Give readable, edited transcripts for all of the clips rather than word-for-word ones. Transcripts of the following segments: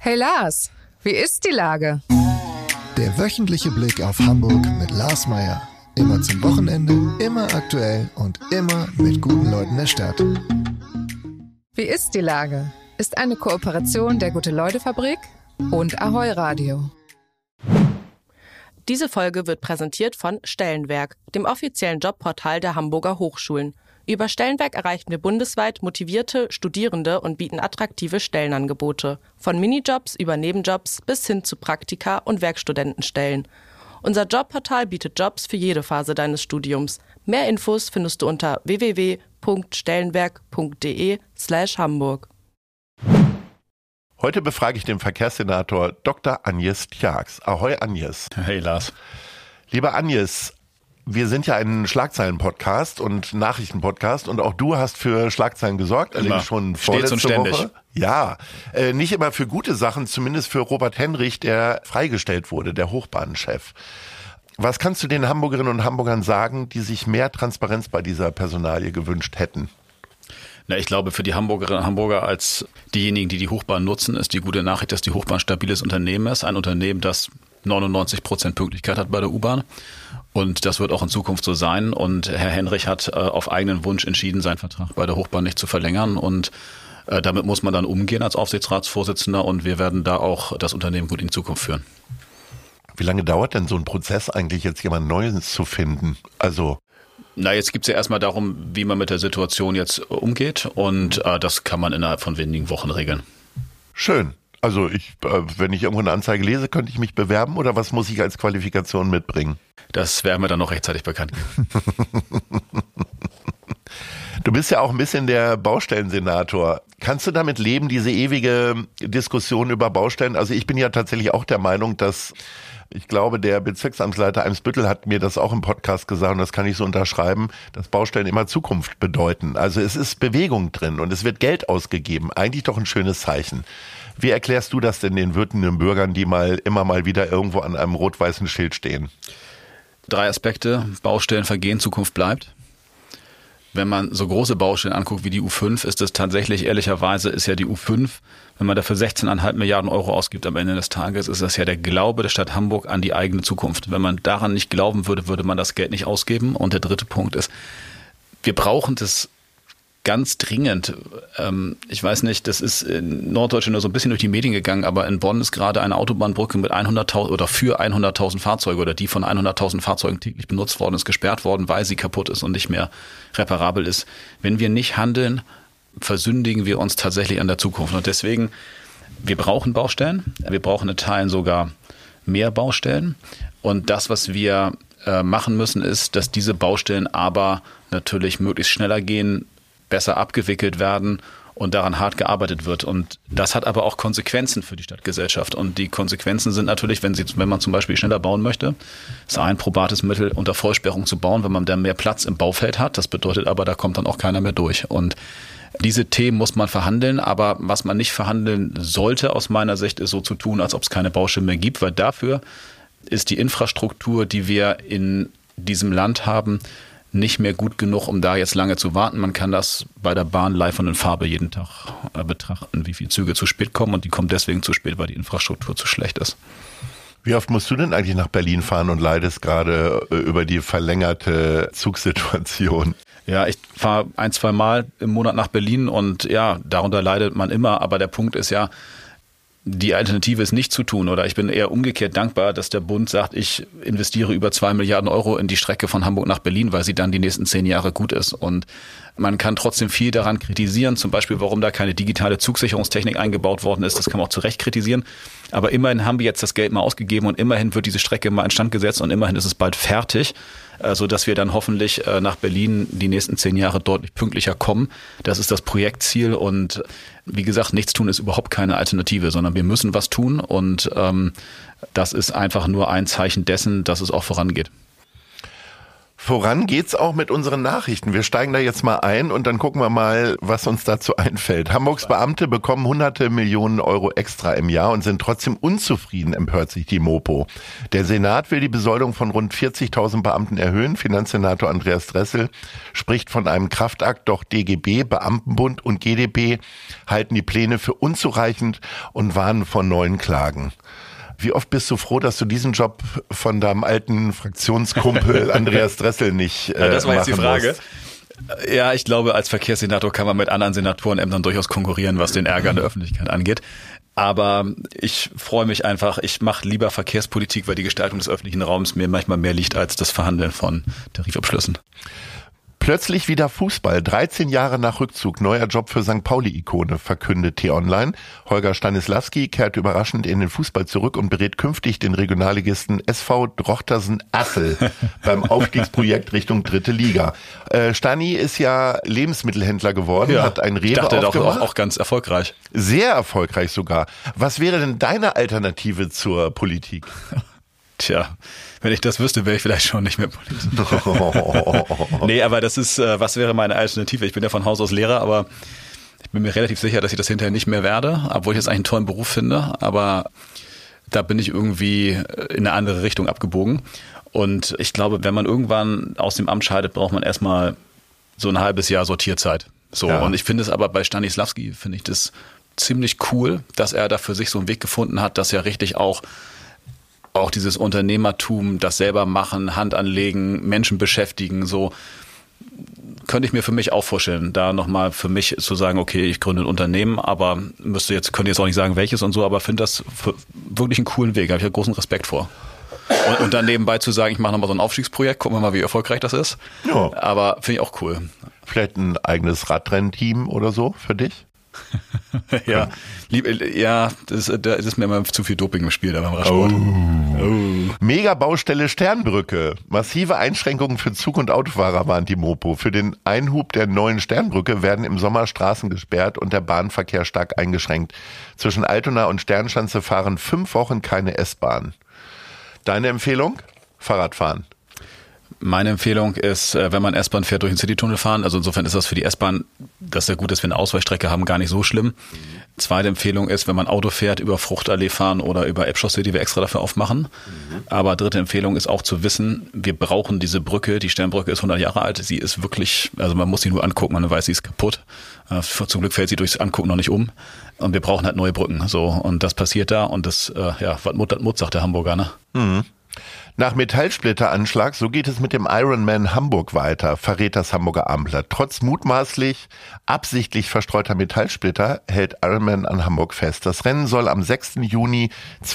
Hey Lars, wie ist die Lage? Der wöchentliche Blick auf Hamburg mit Lars Meier. Immer zum Wochenende, immer aktuell und immer mit guten Leuten der Stadt. Wie ist die Lage? Ist eine Kooperation der Gute-Leute-Fabrik und Ahoi Radio. Diese Folge wird präsentiert von Stellenwerk, dem offiziellen Jobportal der Hamburger Hochschulen. Über Stellenwerk erreichen wir bundesweit motivierte Studierende und bieten attraktive Stellenangebote. Von Minijobs über Nebenjobs bis hin zu Praktika- und Werkstudentenstellen. Unser Jobportal bietet Jobs für jede Phase deines Studiums. Mehr Infos findest du unter www.stellenwerk.de/Hamburg. Heute befrage ich den Verkehrssenator Dr. Agnes Tjax. Ahoi Agnes. Hey Lars. Lieber Agnes, wir sind ja ein Schlagzeilen-Podcast und Nachrichten-Podcast und auch du hast für Schlagzeilen gesorgt, allerdings schon vorletzte Woche. Ja, nicht immer für gute Sachen, zumindest für Robert Henrich, der freigestellt wurde, der Hochbahnchef. Was kannst du den Hamburgerinnen und Hamburgern sagen, die sich mehr Transparenz bei dieser Personalie gewünscht hätten? Na, ich glaube, für die Hamburgerinnen und Hamburger als diejenigen, die die Hochbahn nutzen, ist die gute Nachricht, dass die Hochbahn ein stabiles Unternehmen ist. Ein Unternehmen, das 99% Pünktlichkeit hat bei der U-Bahn. Und das wird auch in Zukunft so sein. Und Herr Henrich hat auf eigenen Wunsch entschieden, seinen Vertrag bei der Hochbahn nicht zu verlängern. Und damit muss man dann umgehen als Aufsichtsratsvorsitzender. Und wir werden da auch das Unternehmen gut in die Zukunft führen. Wie lange dauert denn so ein Prozess eigentlich, jetzt jemand Neues zu finden? Na, jetzt geht's ja erstmal darum, wie man mit der Situation jetzt umgeht. Und das kann man innerhalb von wenigen Wochen regeln. Schön. Also wenn ich irgendwo eine Anzeige lese, könnte ich mich bewerben oder was muss ich als Qualifikation mitbringen? Das werden wir dann noch rechtzeitig bekannt geben. Du bist ja auch ein bisschen der Baustellensenator. Kannst du damit leben, diese ewige Diskussion über Baustellen? Also ich bin ja tatsächlich auch der Meinung, dass ich glaube, der Bezirksamtsleiter Eimsbüttel hat mir das auch im Podcast gesagt und das kann ich so unterschreiben, dass Baustellen immer Zukunft bedeuten. Also es ist Bewegung drin und es wird Geld ausgegeben. Eigentlich doch ein schönes Zeichen. Wie erklärst du das denn den wütenden Bürgern, die immer mal wieder irgendwo an einem rot-weißen Schild stehen? 3 Aspekte. Baustellen vergehen, Zukunft bleibt. Wenn man so große Baustellen anguckt wie die U5, ist es tatsächlich, ehrlicherweise ist ja die U5, wenn man dafür 16,5 Milliarden Euro ausgibt am Ende des Tages, ist das ja der Glaube der Stadt Hamburg an die eigene Zukunft. Wenn man daran nicht glauben würde, würde man das Geld nicht ausgeben. Und der dritte Punkt ist, wir brauchen das ganz dringend. Ich weiß nicht, das ist in Norddeutschland nur so ein bisschen durch die Medien gegangen, aber in Bonn ist gerade eine Autobahnbrücke mit 100.000 oder für 100.000 Fahrzeuge oder die von 100.000 Fahrzeugen täglich benutzt worden ist, gesperrt worden, weil sie kaputt ist und nicht mehr reparabel ist. Wenn wir nicht handeln, versündigen wir uns tatsächlich an der Zukunft. Und deswegen, wir brauchen Baustellen. Wir brauchen in Teilen sogar mehr Baustellen. Und das, was wir machen müssen, ist, dass diese Baustellen aber natürlich möglichst schneller gehen, besser abgewickelt werden und daran hart gearbeitet wird. Und das hat aber auch Konsequenzen für die Stadtgesellschaft. Und die Konsequenzen sind natürlich, wenn man zum Beispiel schneller bauen möchte, ist ein probates Mittel, unter Vollsperrung zu bauen, wenn man dann mehr Platz im Baufeld hat. Das bedeutet aber, da kommt dann auch keiner mehr durch. Und diese Themen muss man verhandeln, aber was man nicht verhandeln sollte aus meiner Sicht, ist so zu tun, als ob es keine Baustellen mehr gibt, weil dafür ist die Infrastruktur, die wir in diesem Land haben, nicht mehr gut genug, um da jetzt lange zu warten. Man kann das bei der Bahn live und in Farbe jeden Tag betrachten, wie viele Züge zu spät kommen und die kommen deswegen zu spät, weil die Infrastruktur zu schlecht ist. Wie oft musst du denn eigentlich nach Berlin fahren und leidest gerade über die verlängerte Zugsituation? Ja, ich fahre 1-2 Mal im Monat nach Berlin und ja, darunter leidet man immer, aber der Punkt ist ja, die Alternative ist nicht zu tun oder ich bin eher umgekehrt dankbar, dass der Bund sagt, ich investiere über 2 Milliarden Euro in die Strecke von Hamburg nach Berlin, weil sie dann die nächsten 10 Jahre gut ist. Und man kann trotzdem viel daran kritisieren, zum Beispiel, warum da keine digitale Zugsicherungstechnik eingebaut worden ist. Das kann man auch zu Recht kritisieren. Aber immerhin haben wir jetzt das Geld mal ausgegeben und immerhin wird diese Strecke mal instand gesetzt und immerhin ist es bald fertig, sodass wir dann hoffentlich nach Berlin die nächsten 10 Jahre deutlich pünktlicher kommen. Das ist das Projektziel und wie gesagt, nichts tun ist überhaupt keine Alternative, sondern wir müssen was tun und das ist einfach nur ein Zeichen dessen, dass es auch vorangeht. Voran geht's auch mit unseren Nachrichten. Wir steigen da jetzt mal ein und dann gucken wir mal, was uns dazu einfällt. Hamburgs Beamte bekommen hunderte Millionen Euro extra im Jahr und sind trotzdem unzufrieden, empört sich die Mopo. Der Senat will die Besoldung von rund 40.000 Beamten erhöhen. Finanzsenator Andreas Dressel spricht von einem Kraftakt, doch DGB, Beamtenbund und GdB halten die Pläne für unzureichend und warnen vor neuen Klagen. Wie oft bist du froh, dass du diesen Job von deinem alten Fraktionskumpel Andreas Dressel nicht das war jetzt die Frage. Musst? Ja, ich glaube, als Verkehrssenator kann man mit anderen Senatorenämtern durchaus konkurrieren, was den Ärger in der Öffentlichkeit angeht. Aber ich freue mich einfach, ich mache lieber Verkehrspolitik, weil die Gestaltung des öffentlichen Raums mir manchmal mehr liegt als das Verhandeln von Tarifabschlüssen. Plötzlich wieder Fußball. 13 Jahre nach Rückzug. Neuer Job für St. Pauli-Ikone, verkündet T-Online. Holger Stanislawski kehrt überraschend in den Fußball zurück und berät künftig den Regionalligisten SV Drochtersen-Assel beim Aufstiegsprojekt Richtung 3. Liga. Stani ist ja Lebensmittelhändler geworden, hat ein Rewe aufgemacht. Ich dachte, auch ganz erfolgreich. Sehr erfolgreich sogar. Was wäre denn deine Alternative zur Politik? Tja, wenn ich das wüsste, wäre ich vielleicht schon nicht mehr Politiker. Nee, aber das ist, was wäre meine Alternative? Ich bin ja von Haus aus Lehrer, aber ich bin mir relativ sicher, dass ich das hinterher nicht mehr werde, obwohl ich das eigentlich einen tollen Beruf finde, aber da bin ich irgendwie in eine andere Richtung abgebogen. Und ich glaube, wenn man irgendwann aus dem Amt scheidet, braucht man erstmal so ein halbes Jahr Sortierzeit. So. Ja. Und ich finde es aber bei Stanislawski, finde ich das ziemlich cool, dass er da für sich so einen Weg gefunden hat, dass er richtig auch dieses Unternehmertum, das selber machen, Hand anlegen, Menschen beschäftigen, so könnte ich mir für mich auch vorstellen, da nochmal für mich zu sagen, okay, ich gründe ein Unternehmen, aber könnte jetzt auch nicht sagen, welches und so, aber finde das wirklich einen coolen Weg, habe ich ja großen Respekt vor. Und dann nebenbei zu sagen, ich mache nochmal so ein Aufstiegsprojekt, gucken wir mal, wie erfolgreich das ist. Ja. Aber finde ich auch cool. Vielleicht ein eigenes Radrennteam oder so für dich? Ja, das ist mir immer zu viel Doping im Spiel da beim Radsport. Megabaustelle Sternbrücke. Massive Einschränkungen für Zug- und Autofahrer warnt die Mopo. Für den Einhub der neuen Sternbrücke werden im Sommer Straßen gesperrt und der Bahnverkehr stark eingeschränkt. Zwischen Altona und Sternschanze fahren 5 Wochen keine S-Bahn. Deine Empfehlung? Fahrradfahren. Meine Empfehlung ist, wenn man S-Bahn fährt, durch den Citytunnel fahren. Also insofern ist das für die S-Bahn, das ist ja gut, dass wir eine Ausweichstrecke haben, gar nicht so schlimm. Zweite Empfehlung ist, wenn man Auto fährt, über Fruchtallee fahren oder über Elbchaussee, die wir extra dafür aufmachen. Aber dritte Empfehlung ist auch zu wissen, wir brauchen diese Brücke. Die Sternbrücke ist 100 Jahre alt. Sie ist wirklich, also man muss sie nur angucken, man weiß, sie ist kaputt. Zum Glück fällt sie durchs Angucken noch nicht um. Und wir brauchen halt neue Brücken. So, und das passiert da. Und das, was Mut, sagt der Hamburger, ne? Mhm. Nach Metallsplitteranschlag, so geht es mit dem Ironman Hamburg weiter, verrät das Hamburger Abendblatt. Trotz mutmaßlich absichtlich verstreuter Metallsplitter hält Ironman an Hamburg fest. Das Rennen soll am 6. Juni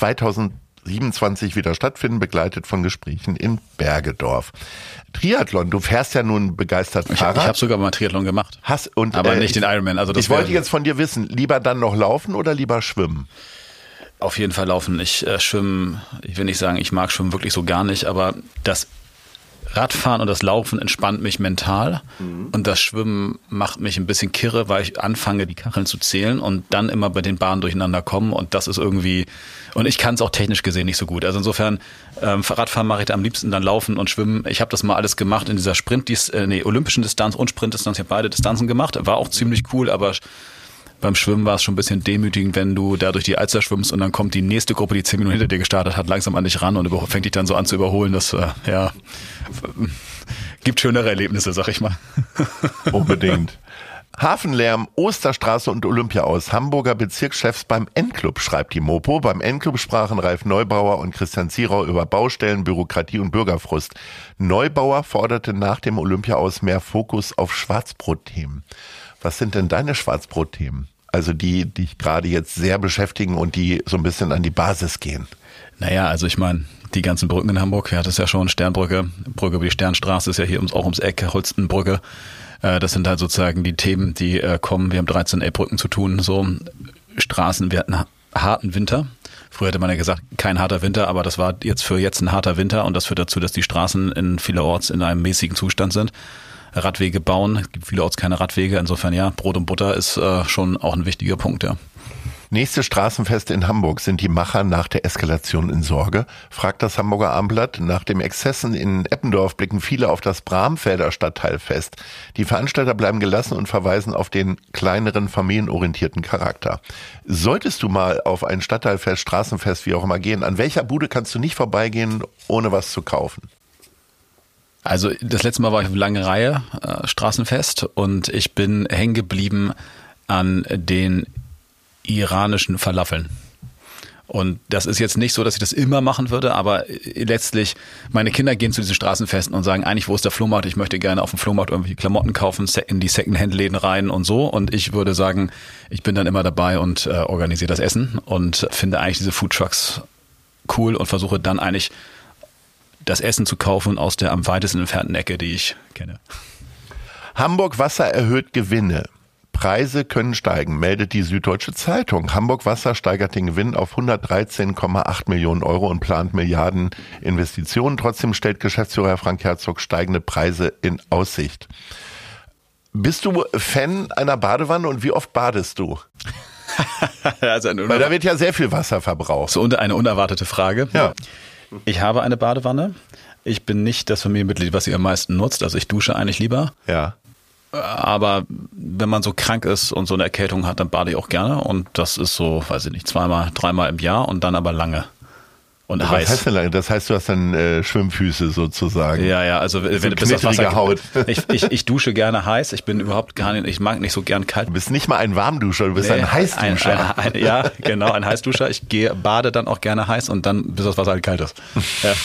2027 wieder stattfinden, begleitet von Gesprächen in Bergedorf. Triathlon, du fährst ja nun begeistert Fahrrad. Ich habe sogar mal Triathlon gemacht, aber nicht den Ironman. Also das ich wollte jetzt von dir wissen, lieber dann noch laufen oder lieber schwimmen? Auf jeden Fall laufen. Ich schwimme, ich will nicht sagen, ich mag Schwimmen wirklich so gar nicht, aber das Radfahren und das Laufen entspannt mich mental und das Schwimmen macht mich ein bisschen kirre, weil ich anfange, die Kacheln zu zählen und dann immer bei den Bahnen durcheinander kommen und das ist irgendwie, und ich kann es auch technisch gesehen nicht so gut. Also insofern, Radfahren mache ich da am liebsten, dann Laufen und Schwimmen. Ich habe das mal alles gemacht in dieser olympischen Distanz und Sprintdistanz. Ich habe beide Distanzen gemacht, war auch ziemlich cool, aber beim Schwimmen war es schon ein bisschen demütigend, wenn du da durch die Alster schwimmst und dann kommt die nächste Gruppe, die 10 Minuten hinter dir gestartet hat, langsam an dich ran und fängt dich dann so an zu überholen. Das gibt schönere Erlebnisse, sag ich mal. Unbedingt. Hafenlärm, Osterstraße und Olympia aus. Hamburger Bezirkschefs beim N-Club, schreibt die Mopo. Beim N-Club sprachen Ralf Neubauer und Christian Zierau über Baustellen, Bürokratie und Bürgerfrust. Neubauer forderte nach dem Olympia aus mehr Fokus auf Schwarzbrotthemen. Was sind denn deine Schwarzbrotthemen? Also die dich gerade jetzt sehr beschäftigen und die so ein bisschen an die Basis gehen. Naja, also ich meine, die ganzen Brücken in Hamburg, ja, das ist ja schon Sternbrücke, Brücke über die Sternstraße ist ja hier auch ums Eck, Holstenbrücke. Das sind halt sozusagen die Themen, die kommen. Wir haben 13 Elbbrücken zu tun, so Straßen. Wir hatten harten Winter. Früher hätte man ja gesagt, kein harter Winter, aber das war jetzt ein harter Winter und das führt dazu, dass die Straßen vielerorts in einem mäßigen Zustand sind. Radwege bauen, es gibt vielerorts keine Radwege. Insofern ja, Brot und Butter ist schon auch ein wichtiger Punkt, ja. Nächste Straßenfest in Hamburg. Sind die Macher nach der Eskalation in Sorge? Fragt das Hamburger Abendblatt. Nach dem Exzessen in Eppendorf blicken viele auf das Bramfelder Stadtteilfest. Die Veranstalter bleiben gelassen und verweisen auf den kleineren, familienorientierten Charakter. Solltest du mal auf ein Stadtteilfest, Straßenfest, wie auch immer gehen, an welcher Bude kannst du nicht vorbeigehen, ohne was zu kaufen? Also das letzte Mal war ich auf lange Reihe Straßenfest und ich bin hängen geblieben an den iranischen Falafeln. Und das ist jetzt nicht so, dass ich das immer machen würde, aber letztlich, meine Kinder gehen zu diesen Straßenfesten und sagen, eigentlich, wo ist der Flohmarkt? Ich möchte gerne auf dem Flohmarkt irgendwie Klamotten kaufen, in die Secondhand-Läden rein und so. Und ich würde sagen, ich bin dann immer dabei und organisiere das Essen und finde eigentlich diese Foodtrucks cool und versuche dann eigentlich das Essen zu kaufen aus der am weitesten entfernten Ecke, die ich kenne. Hamburg Wasser erhöht Gewinne. Preise können steigen, meldet die Süddeutsche Zeitung. Hamburg Wasser steigert den Gewinn auf 113,8 Millionen Euro und plant Milliarden Investitionen. Trotzdem stellt Geschäftsführer Frank Herzog steigende Preise in Aussicht. Bist du Fan einer Badewanne und wie oft badest du? Also weil da wird ja sehr viel Wasser verbraucht. So eine unerwartete Frage. Ja. Ich habe eine Badewanne. Ich bin nicht das Familienmitglied, was sie am meisten nutzt. Also ich dusche eigentlich lieber. Ja. Aber wenn man so krank ist und so eine Erkältung hat, dann bade ich auch gerne. Und das ist so, weiß ich nicht, 2-mal, 3-mal im Jahr und dann aber lange. Und was heiß. Heißt denn lange? Das heißt, du hast dann Schwimmfüße sozusagen. Ja, also so wenn du bis aufs Wasser Haut. Ich dusche gerne heiß. Ich bin überhaupt gar nicht, ich mag nicht so gern kalt. Du bist nicht mal ein Warmduscher, du bist ein Heißduscher. Ja, genau, ein Heißduscher. Ich bade dann auch gerne heiß und dann, bis das Wasser halt kalt ist. Ja.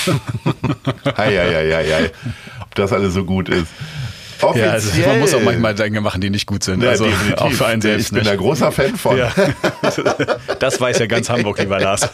Hei. Ob das alles so gut ist. Ja, also man muss auch manchmal Dinge machen, die nicht gut sind. Ja, also definitiv. Auch für einen selbst. Ich bin ein großer Fan von. Ja. Das weiß ja ganz Hamburg, lieber Lars.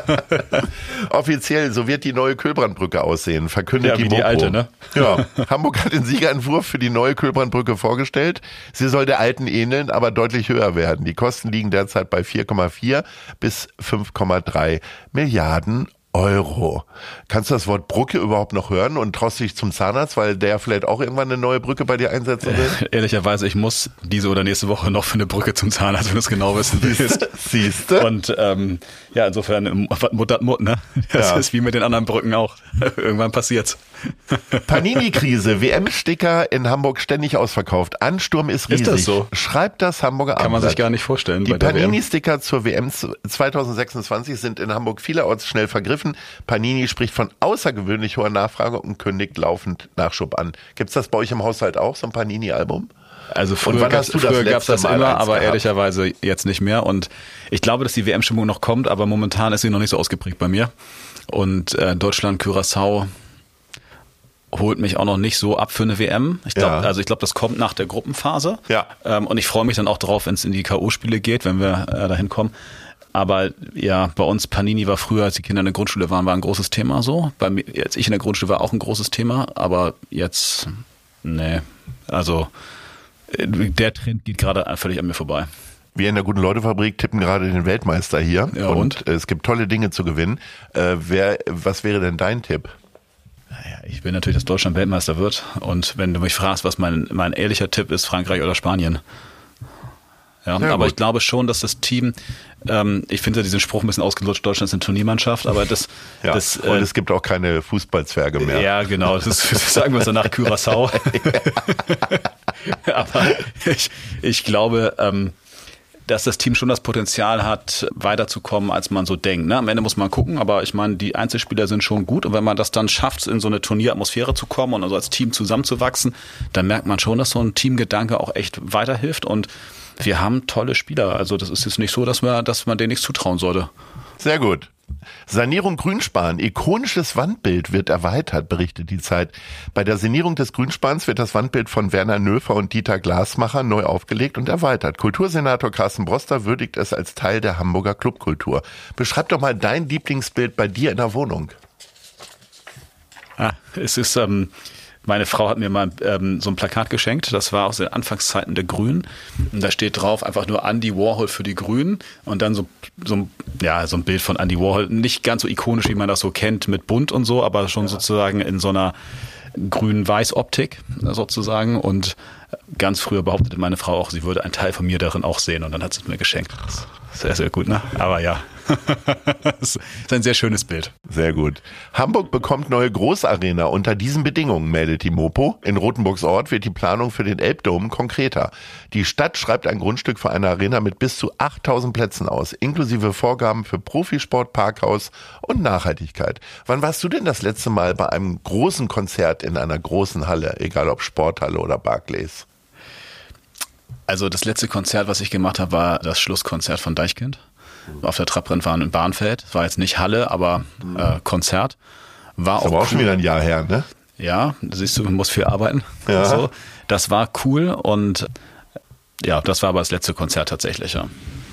Offiziell, so wird die neue Kühlbrandbrücke aussehen, verkündet die Mopo. Die alte, ne? Ja, Hamburg hat den Siegerentwurf für die neue Kühlbrandbrücke vorgestellt. Sie soll der alten ähneln, aber deutlich höher werden. Die Kosten liegen derzeit bei 4,4 bis 5,3 Milliarden Euro. Kannst du das Wort Brücke überhaupt noch hören und traust dich zum Zahnarzt, weil der vielleicht auch irgendwann eine neue Brücke bei dir einsetzen will? Ehrlicherweise, ich muss diese oder nächste Woche noch für eine Brücke zum Zahnarzt, wenn du es genau wissen willst. Siehst du? Und ja, insofern, Mut, ne? Das ist wie mit den anderen Brücken auch. Irgendwann passiert's. Panini-Krise, WM-Sticker in Hamburg ständig ausverkauft. Ansturm ist riesig. Ist das so? Schreibt das Hamburger Abendblatt. Kann man sich gar nicht vorstellen. Die Panini-Sticker zur WM 2026 sind in Hamburg vielerorts schnell vergriffen. Panini spricht von außergewöhnlich hoher Nachfrage und kündigt laufend Nachschub an. Gibt's das bei euch im Haushalt auch, so ein Panini-Album? Also früher gab es das immer, aber ehrlicherweise jetzt nicht mehr. Und ich glaube, dass die WM-Stimmung noch kommt, aber momentan ist sie noch nicht so ausgeprägt bei mir. Und Deutschland, Curaçao holt mich auch noch nicht so ab für eine WM. Ich glaube, das kommt nach der Gruppenphase. Ja. Und ich freue mich dann auch drauf, wenn es in die K.O.-Spiele geht, wenn wir dahin kommen. Aber ja, bei uns Panini war früher, als die Kinder in der Grundschule waren, war ein großes Thema so. Bei mir, als ich in der Grundschule war, auch ein großes Thema. Aber jetzt, nee. Also der Trend geht gerade völlig an mir vorbei. Wir in der Guten-Leute-Fabrik tippen gerade den Weltmeister hier. Ja, und es gibt tolle Dinge zu gewinnen. Was wäre denn dein Tipp? Naja, ich will natürlich, dass Deutschland Weltmeister wird. Und wenn du mich fragst, was mein ehrlicher Tipp ist, Frankreich oder Spanien. Ja, aber gut. Ich glaube schon, dass das Team, ich finde diesen Spruch ein bisschen ausgelutscht, Deutschland ist eine Turniermannschaft, aber und es gibt auch keine Fußballzwerge mehr. Ja, genau, das sagen wir so nach Curaçao. Aber ich glaube, dass das Team schon das Potenzial hat, weiterzukommen, als man so denkt. Ne? Am Ende muss man gucken, aber ich meine, die Einzelspieler sind schon gut. Und wenn man das dann schafft, in so eine Turnieratmosphäre zu kommen und also als Team zusammenzuwachsen, dann merkt man schon, dass so ein Teamgedanke auch echt weiterhilft. Und wir haben tolle Spieler. Also das ist jetzt nicht so, dass man denen nichts zutrauen sollte. Sehr gut. Sanierung Grünspan. Ikonisches Wandbild wird erweitert, berichtet die Zeit. Bei der Sanierung des Grünspans wird das Wandbild von Werner Nöfer und Dieter Glasmacher neu aufgelegt und erweitert. Kultursenator Carsten Broster würdigt es als Teil der Hamburger Clubkultur. Beschreib doch mal dein Lieblingsbild bei dir in der Wohnung. Es ist... Meine Frau hat mir mal so ein Plakat geschenkt, das war aus den Anfangszeiten der Grünen. Und da steht drauf einfach nur Andy Warhol für die Grünen und dann so ein Bild von Andy Warhol. Nicht ganz so ikonisch, wie man das so kennt, mit bunt und so, aber schon sozusagen in so einer grün-weiß-Optik sozusagen. Und ganz früher behauptete meine Frau auch, sie würde einen Teil von mir darin auch sehen und dann hat sie es mir geschenkt. Sehr, sehr gut, ne? Aber ja, das ist ein sehr schönes Bild. Sehr gut. Hamburg bekommt neue Großarena. Unter diesen Bedingungen, meldet die Mopo. In Rothenburgs Ort wird die Planung für den Elbdom konkreter. Die Stadt schreibt ein Grundstück für eine Arena mit bis zu 8000 Plätzen aus, inklusive Vorgaben für Profisport, Parkhaus und Nachhaltigkeit. Wann warst du denn das letzte Mal bei einem großen Konzert in einer großen Halle, egal ob Sporthalle oder Barclays? Also das letzte Konzert, was ich gemacht habe, war das Schlusskonzert von Deichkind auf der Trabrennbahn in Barnfeld. Es war jetzt nicht Halle, aber Konzert. War das auch war auch cool. Schon wieder ein Jahr her, ne? Ja, siehst du, man muss viel arbeiten. Ja. So. Das war cool und ja, das war aber das letzte Konzert tatsächlich, ja.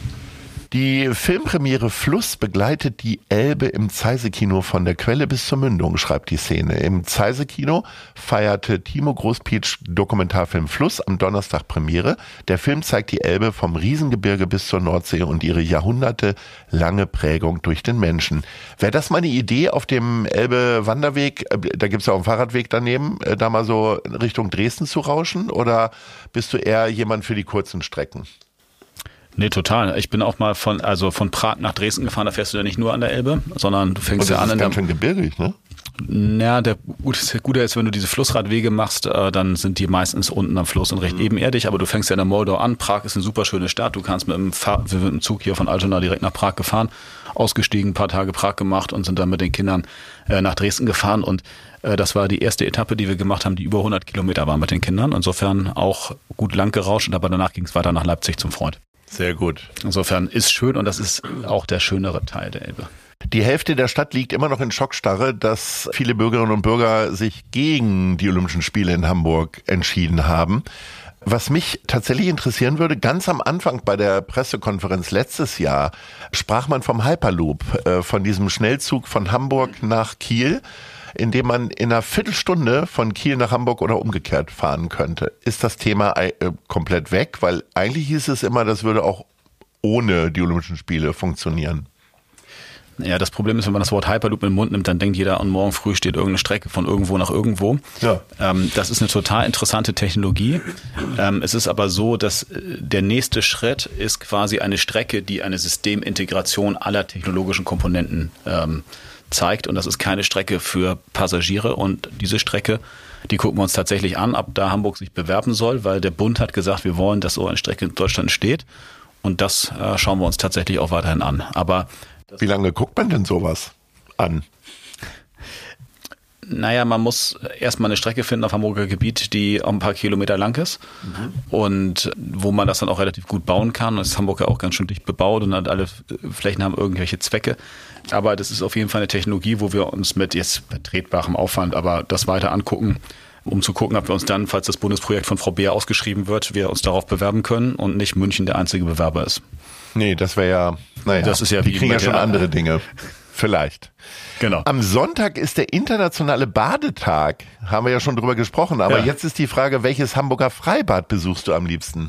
Die Filmpremiere Fluss begleitet die Elbe im Zeise-Kino von der Quelle bis zur Mündung, schreibt die Szene. Im Zeise-Kino feierte Timo Großpietsch Dokumentarfilm Fluss am Donnerstag Premiere. Der Film zeigt die Elbe vom Riesengebirge bis zur Nordsee und ihre jahrhundertelange Prägung durch den Menschen. Wäre das mal eine Idee auf dem Elbe-Wanderweg, da gibt's ja auch einen Fahrradweg daneben, da mal so Richtung Dresden zu rauschen? Oder bist du eher jemand für die kurzen Strecken? Nee, total. Ich bin auch mal von Prag nach Dresden gefahren, da fährst du ja nicht nur an der Elbe, sondern du fängst ja an. Das ist ganz schön gebirgig, ne? Ja, das Gute ist, wenn du diese Flussradwege machst, dann sind die meistens unten am Fluss und recht ebenerdig, aber du fängst ja in der Moldau an. Prag ist eine super schöne Stadt. Du kannst wir sind mit dem Zug hier von Altona direkt nach Prag gefahren, ausgestiegen, ein paar Tage Prag gemacht und sind dann mit den Kindern nach Dresden gefahren und das war die erste Etappe, die wir gemacht haben, die über 100 Kilometer war mit den Kindern. Insofern auch gut lang gerauscht, aber danach ging es weiter nach Leipzig zum Freund. Sehr gut. Insofern ist schön und das ist auch der schönere Teil der Elbe. Die Hälfte der Stadt liegt immer noch in Schockstarre, dass viele Bürgerinnen und Bürger sich gegen die Olympischen Spiele in Hamburg entschieden haben. Was mich tatsächlich interessieren würde, ganz am Anfang bei der Pressekonferenz letztes Jahr sprach man vom Hyperloop, von diesem Schnellzug von Hamburg nach Kiel, in dem man in einer Viertelstunde von Kiel nach Hamburg oder umgekehrt fahren könnte. Ist das Thema komplett weg? Weil eigentlich hieß es immer, das würde auch ohne die Olympischen Spiele funktionieren. Ja, das Problem ist, wenn man das Wort Hyperloop in den Mund nimmt, dann denkt jeder, und morgen früh steht irgendeine Strecke von irgendwo nach irgendwo. Ja. Das ist eine total interessante Technologie. Es ist aber so, dass der nächste Schritt ist quasi eine Strecke, die eine Systemintegration aller technologischen Komponenten zeigt. Und das ist keine Strecke für Passagiere. Und diese Strecke, die gucken wir uns tatsächlich an, ob da Hamburg sich bewerben soll, weil der Bund hat gesagt, wir wollen, dass so eine Strecke in Deutschland steht. Und das schauen wir uns tatsächlich auch weiterhin an. Aber wie lange guckt man denn sowas an? Naja, man muss erstmal eine Strecke finden auf Hamburger Gebiet, die auch ein paar Kilometer lang ist und wo man das dann auch relativ gut bauen kann. Das ist Hamburg ja auch ganz schön dicht bebaut und alle Flächen haben irgendwelche Zwecke. Aber das ist auf jeden Fall eine Technologie, wo wir uns mit jetzt vertretbarem Aufwand aber das weiter angucken, um zu gucken, ob wir uns dann, falls das Bundesprojekt von Frau Beer ausgeschrieben wird, wir uns darauf bewerben können und nicht München der einzige Bewerber ist. Nee, das wäre ja, naja, das ist ja die kriegen ja schon andere Dinge. Vielleicht. Genau. Am Sonntag ist der internationale Badetag. Haben wir ja schon drüber gesprochen. Aber jetzt ist die Frage, welches Hamburger Freibad besuchst du am liebsten?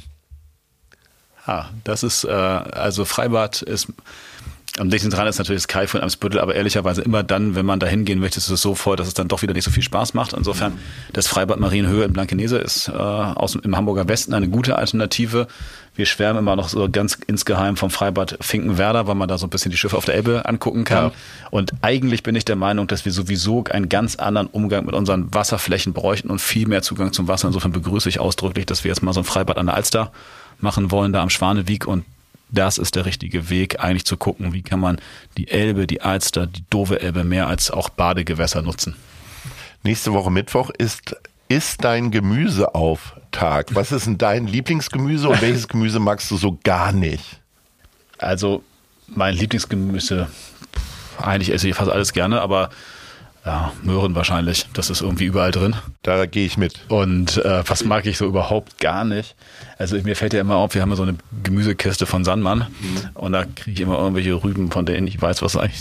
Das ist, also Freibad ist, am nächsten dran ist natürlich das Kai von Eimsbüttel, aber ehrlicherweise immer dann, wenn man da hingehen möchte, ist es so voll, dass es dann doch wieder nicht so viel Spaß macht. Insofern, das Freibad Marienhöhe in Blankenese ist im Hamburger Westen eine gute Alternative. Wir schwärmen immer noch so ganz insgeheim vom Freibad Finkenwerder, weil man da so ein bisschen die Schiffe auf der Elbe angucken kann. Ja. Und eigentlich bin ich der Meinung, dass wir sowieso einen ganz anderen Umgang mit unseren Wasserflächen bräuchten und viel mehr Zugang zum Wasser. Insofern begrüße ich ausdrücklich, dass wir jetzt mal so ein Freibad an der Alster machen wollen, da am Schwanewieg. Und das ist der richtige Weg, eigentlich zu gucken, wie kann man die Elbe, die Alster, die Dove Elbe mehr als auch Badegewässer nutzen. Nächste Woche Mittwoch ist dein Gemüseauftag. Was ist denn dein Lieblingsgemüse und welches Gemüse magst du so gar nicht? Also mein Lieblingsgemüse, eigentlich esse ich fast alles gerne, aber ja, Möhren wahrscheinlich, das ist irgendwie überall drin. Da gehe ich mit. Und was mag ich so überhaupt gar nicht? Also mir fällt ja immer auf, wir haben ja so eine Gemüsekiste von Sandmann und da kriege ich immer irgendwelche Rüben, von denen ich weiß, was eigentlich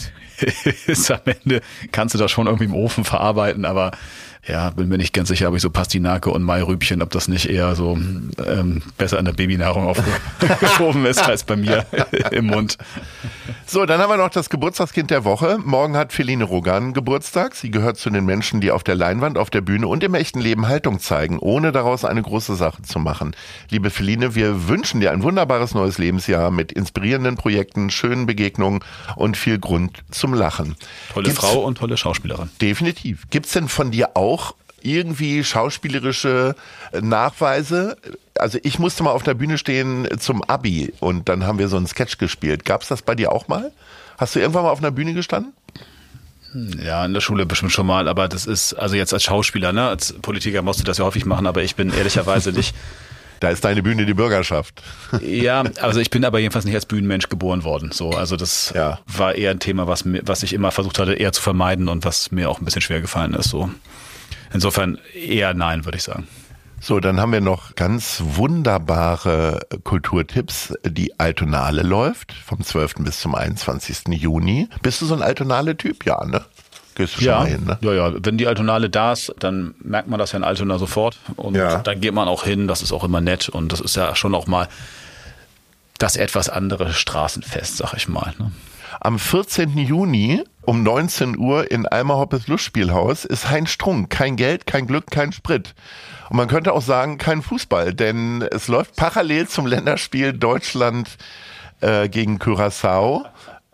ist am Ende, kannst du das schon irgendwie im Ofen verarbeiten, aber ja, bin mir nicht ganz sicher, ob ich so Pastinake und Mairübchen, ob das nicht eher so besser an der Babynahrung aufgeschoben ist als bei mir im Mund. So, dann haben wir noch das Geburtstagskind der Woche. Morgen hat Feline Rogan Geburtstag. Sie gehört zu den Menschen, die auf der Leinwand, auf der Bühne und im echten Leben Haltung zeigen, ohne daraus eine große Sache zu machen. Liebe Feline, wir wünschen dir ein wunderbares neues Lebensjahr mit inspirierenden Projekten, schönen Begegnungen und viel Grund zum Lachen. Tolle Frau und tolle Schauspielerin. Definitiv. Gibt's denn von dir auch irgendwie schauspielerische Nachweise? Also ich musste mal auf der Bühne stehen zum Abi und dann haben wir so einen Sketch gespielt. Gab's das bei dir auch mal? Hast du irgendwann mal auf einer Bühne gestanden? Ja, in der Schule bestimmt schon mal, aber das ist, also jetzt als Schauspieler, ne, als Politiker musst du das ja häufig machen, aber ich bin ehrlicherweise nicht. Da ist deine Bühne die Bürgerschaft. Ja, also ich bin aber jedenfalls nicht als Bühnenmensch geboren worden. So, also das war eher ein Thema, was ich immer versucht hatte, eher zu vermeiden und was mir auch ein bisschen schwer gefallen ist. So. Insofern eher nein, würde ich sagen. So, dann haben wir noch ganz wunderbare Kulturtipps. Die Altonale läuft vom 12. bis zum 21. Juni. Bist du so ein Altonale-Typ? Ja, ne? Gehst du schon mal hin, ne? Ja. Wenn die Altonale da ist, dann merkt man das ja in Altona sofort. Und dann geht man auch hin. Das ist auch immer nett. Und das ist ja schon auch mal das etwas andere Straßenfest, sag ich mal. Ne? Am 14. Juni um 19 Uhr in Alma-Hoppes Lustspielhaus ist Heinz Strunk. Kein Geld, kein Glück, kein Sprit. Und man könnte auch sagen, kein Fußball. Denn es läuft parallel zum Länderspiel Deutschland gegen Curaçao.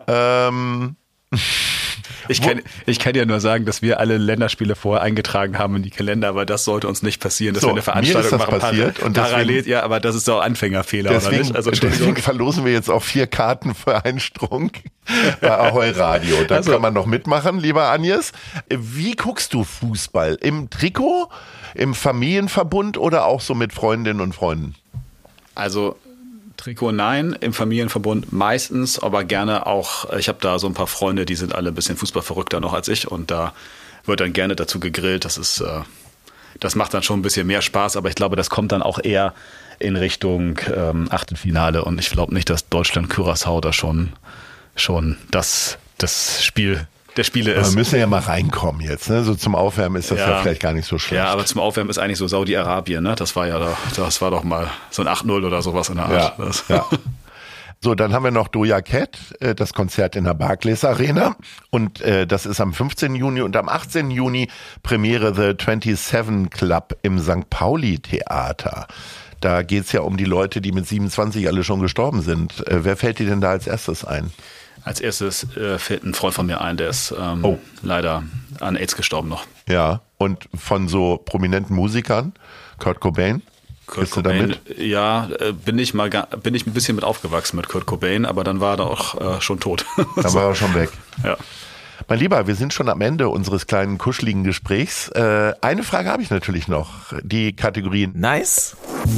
Ich kann ja nur sagen, dass wir alle Länderspiele vorher eingetragen haben in die Kalender, aber das sollte uns nicht passieren, dass wir eine Veranstaltung machen. Passiert und parallel, ja, aber das ist doch Anfängerfehler, deswegen, oder nicht? Also deswegen verlosen wir jetzt auch 4 Karten für einen Strunk bei Ahoi Radio. Da kann man noch mitmachen, lieber Agnes. Wie guckst du Fußball? Im Trikot, im Familienverbund oder auch so mit Freundinnen und Freunden? Also Trikot nein, im Familienverbund meistens, aber gerne auch, ich habe da so ein paar Freunde, die sind alle ein bisschen fußballverrückter noch als ich und da wird dann gerne dazu gegrillt. Das macht dann schon ein bisschen mehr Spaß, aber ich glaube, das kommt dann auch eher in Richtung Achtelfinale und ich glaube nicht, dass Deutschland-Curaçao da schon das Spiel der Spiele ist. Wir müssen ja mal reinkommen jetzt, ne? So zum Aufwärmen ist das ja vielleicht gar nicht so schlecht. Ja, aber zum Aufwärmen ist eigentlich so Saudi-Arabien, ne? Das war doch mal so ein 8-0 oder sowas in der Art. Ja. So, dann haben wir noch Doja Cat, das Konzert in der Barclays Arena und das ist am 15. Juni und am 18. Juni Premiere The 27 Club im St. Pauli Theater. Da geht's ja um die Leute, die mit 27 alle schon gestorben sind. Wer fällt dir denn da als erstes ein? Als erstes fällt ein Freund von mir ein, der ist leider an AIDS gestorben noch. Ja, und von so prominenten Musikern, Kurt Cobain? Kurt Cobain, ja, bin ich ein bisschen mit aufgewachsen mit Kurt Cobain, aber dann war er auch schon tot. Dann war er schon weg. Ja. Mein Lieber, wir sind schon am Ende unseres kleinen kuscheligen Gesprächs. Eine Frage habe ich natürlich noch. Die Kategorien Nice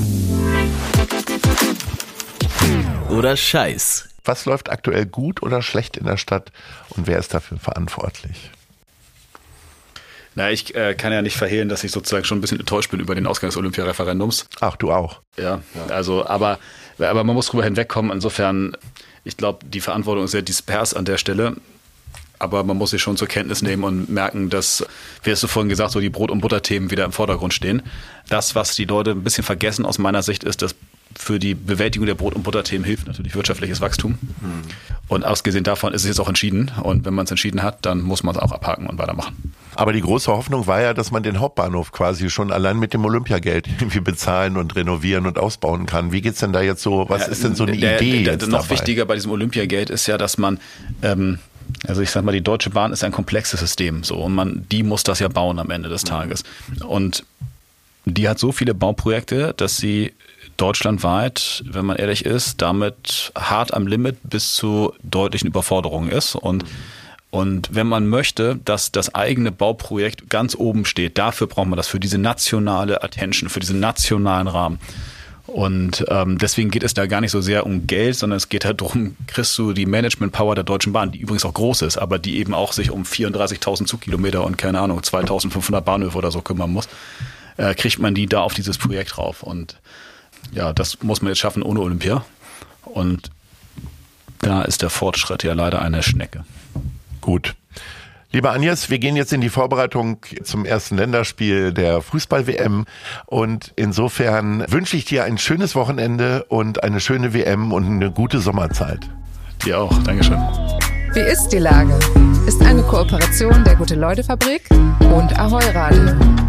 oder Scheiß. Was läuft aktuell gut oder schlecht in der Stadt und wer ist dafür verantwortlich? Na, ich kann ja nicht verhehlen, dass ich sozusagen schon ein bisschen enttäuscht bin über den Ausgang des Olympia-Referendums. Ach, du auch? Ja, also, aber man muss drüber hinwegkommen. Insofern, ich glaube, die Verantwortung ist sehr dispers an der Stelle. Aber man muss sich schon zur Kenntnis nehmen und merken, dass, wie hast du vorhin gesagt, so die Brot- und Butter-Themen wieder im Vordergrund stehen. Das, was die Leute ein bisschen vergessen aus meiner Sicht, ist, dass für die Bewältigung der Brot- und Butterthemen hilft natürlich wirtschaftliches Wachstum. Und ausgesehen davon ist es jetzt auch entschieden. Und wenn man es entschieden hat, dann muss man es auch abhaken und weitermachen. Aber die große Hoffnung war ja, dass man den Hauptbahnhof quasi schon allein mit dem Olympiageld irgendwie bezahlen und renovieren und ausbauen kann. Wie geht's denn da jetzt so? Was ist denn so eine Idee jetzt noch dabei? Wichtiger bei diesem Olympiageld ist ja, dass man also ich sag mal, die Deutsche Bahn ist ein komplexes System, so, und die muss das ja bauen am Ende des Tages. Und die hat so viele Bauprojekte, dass sie deutschlandweit, wenn man ehrlich ist, damit hart am Limit bis zu deutlichen Überforderungen ist. Und wenn man möchte, dass das eigene Bauprojekt ganz oben steht, dafür braucht man das, für diese nationale Attention, für diesen nationalen Rahmen. Und deswegen geht es da gar nicht so sehr um Geld, sondern es geht halt darum, kriegst du die Management-Power der Deutschen Bahn, die übrigens auch groß ist, aber die eben auch sich um 34.000 Zugkilometer und keine Ahnung, 2.500 Bahnhöfe oder so kümmern muss, kriegt man die da auf dieses Projekt drauf. Und ja, das muss man jetzt schaffen ohne Olympia. Und da ist der Fortschritt ja leider eine Schnecke. Gut. Lieber Agnes, wir gehen jetzt in die Vorbereitung zum ersten Länderspiel der Fußball-WM und insofern wünsche ich dir ein schönes Wochenende und eine schöne WM und eine gute Sommerzeit. Dir auch, Dankeschön. Wie ist die Lage? Ist eine Kooperation der Gute-Leute-Fabrik und Ahoi Radio.